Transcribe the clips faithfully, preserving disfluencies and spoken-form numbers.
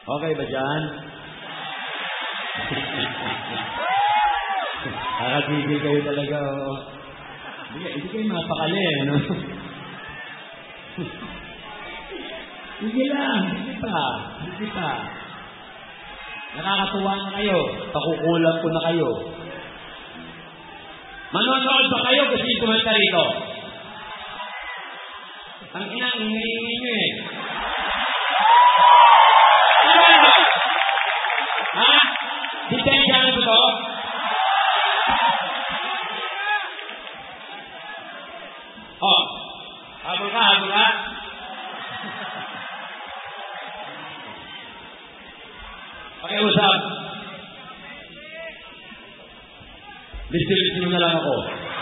Okay ba dyan? Nakakagigil kayo talaga, oo. Hindi, hindi kayo mapakali, ano? Hindi lang, hindi pa, hindi pa. Nakakatuwa na kayo, pakukulang ko na kayo. Manonood ba kayo kasi kumanta rito? Ang inang hinihingi nyo eh. Ano ba ito? Ha? Ditensya ba ito? Oh, habol ka, habol ka. Pakiusap. Listen nyo na lang ako.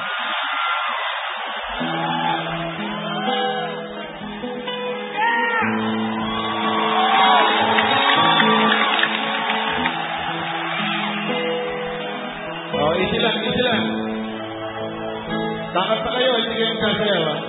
Oh, easy lang, easy lang. Takot pa kayo, hindi kayo magsasayaw, ha?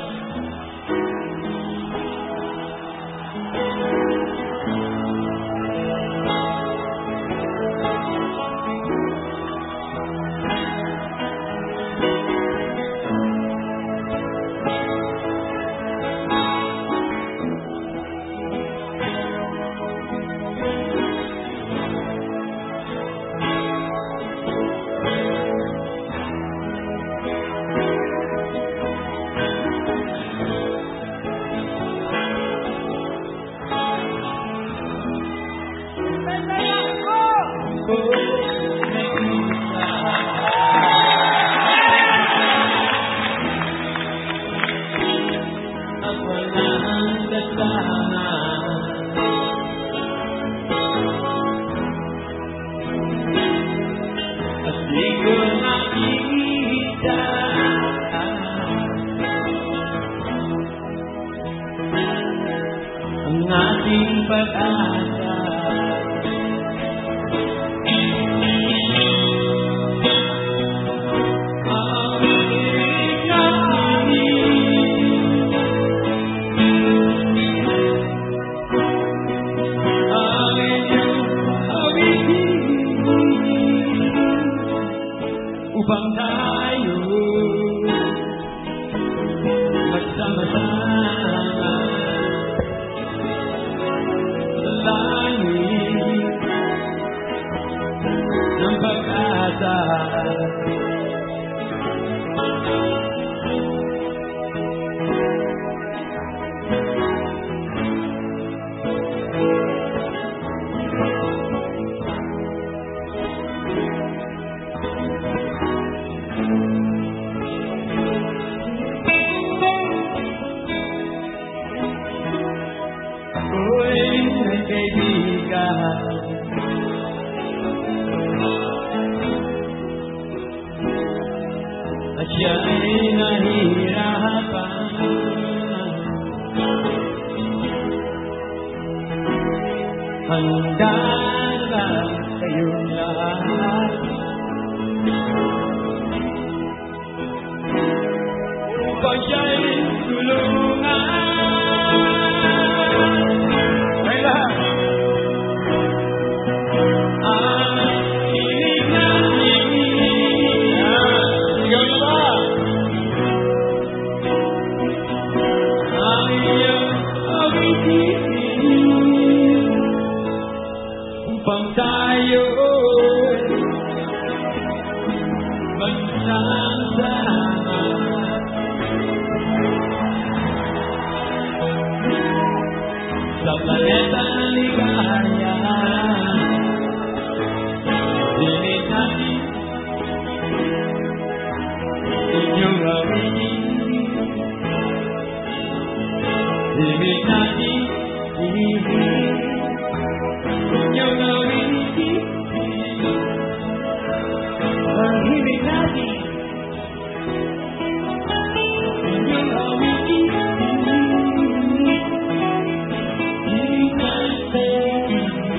Upang tayo magsama-sama sa langit ng pag-asa. At siya ay nahihirapan. Handa na kayong lahat upang siya'y tulungan. Ay lahat. Upang tayo magsama sa planeta ng ligaya. Dinig natin inyong awitin. Dinig natin inyong Yung awitin, ang himig natin. Yung awitin, himig natin.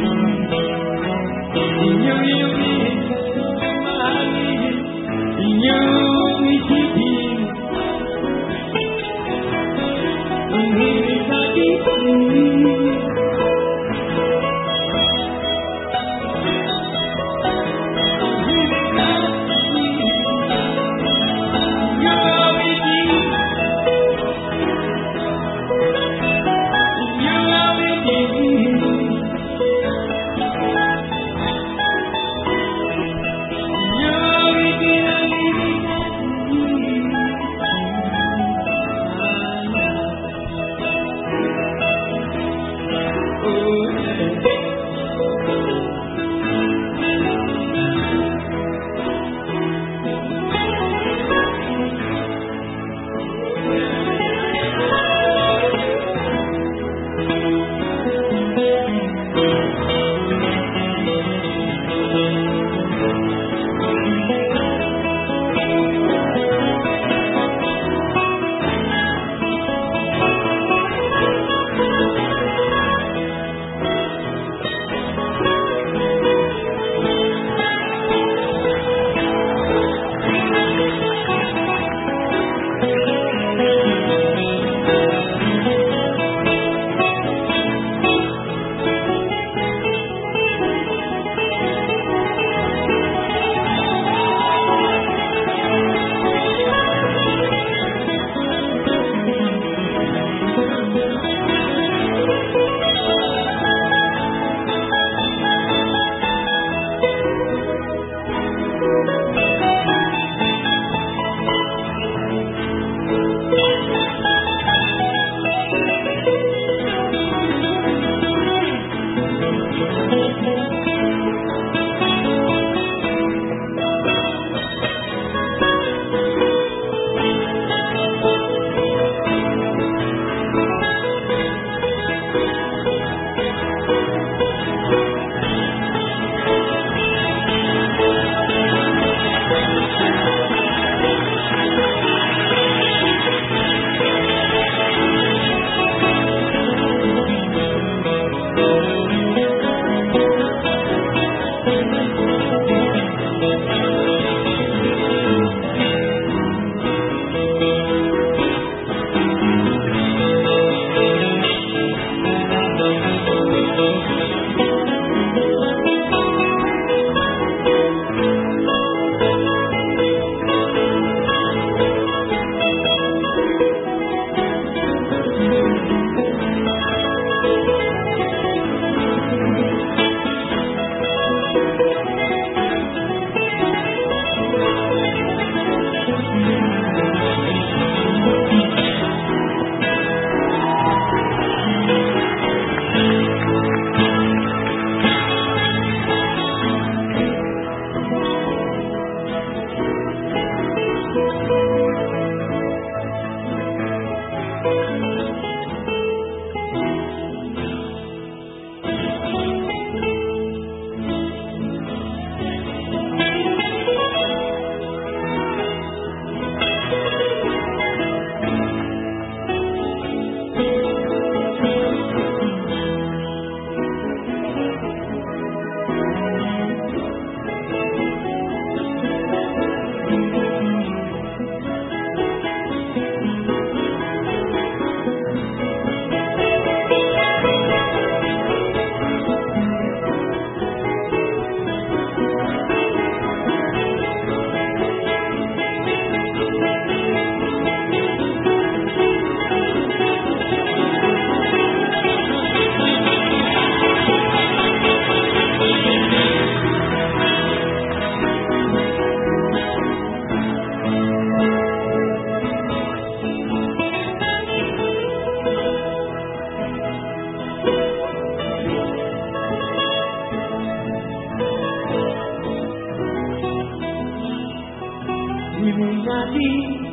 Illuminati,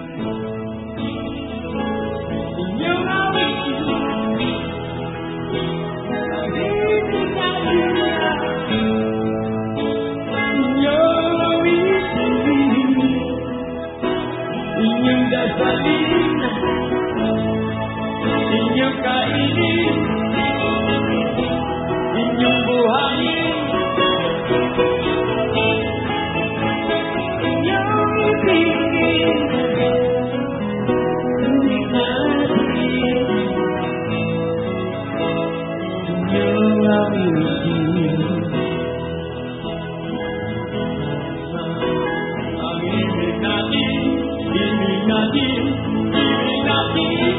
inyong awitin, inyong awitin, inyong dasalin, inyong kainin, inyong buhangin, inyong ibigin, inyong awitin. Ang ibig natin, ibig natin, ibig natin,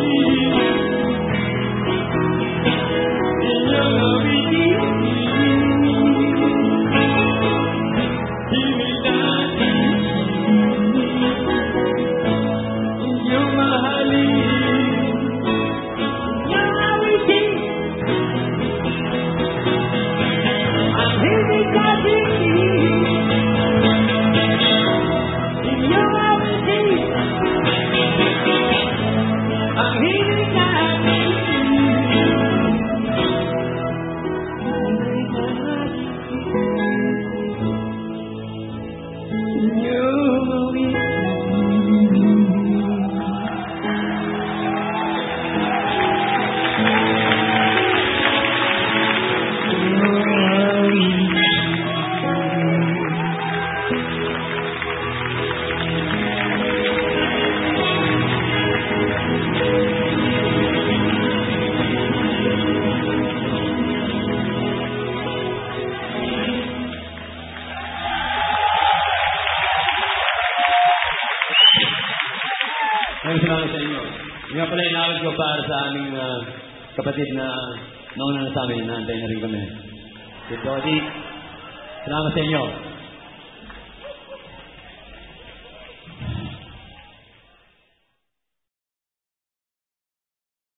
inyong awitin, ibig natin, inyong mahalin, inyong awitin, ang ibig natin, inyong awitin, ang ibig natin, inyong awitin. Maraming salamat sa inyo. Yung nga pala inawag ko para sa aming ah, kapatid na nauna na sa amin, naantay na rin kami. Si Dodi, salamat sa inyo.